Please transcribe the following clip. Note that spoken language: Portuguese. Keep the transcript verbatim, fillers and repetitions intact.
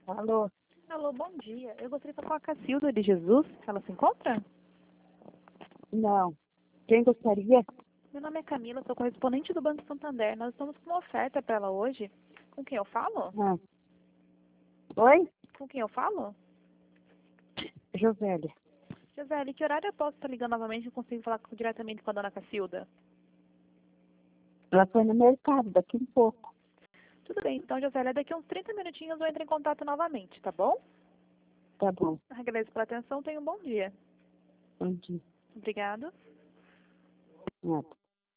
Alô? Alô, bom dia. Eu gostaria de falar com a Cacilda de Jesus. Ela se encontra? Não. Quem gostaria? Meu nome é Camila, sou correspondente do Banco Santander. Nós estamos com uma oferta para ela hoje. Com quem eu falo? Ah. Oi? Com quem eu falo? Josélia. Gisele, que horário eu posso estar ligando novamente e consigo falar com- diretamente com a dona Cacilda? Ela foi no mercado daqui um pouco. Tudo bem, então, Gisele, daqui a uns trinta minutinhos eu entro em contato novamente, tá bom? Tá bom. Agradeço pela atenção, tenha um bom dia. Bom dia. Obrigada. Nada.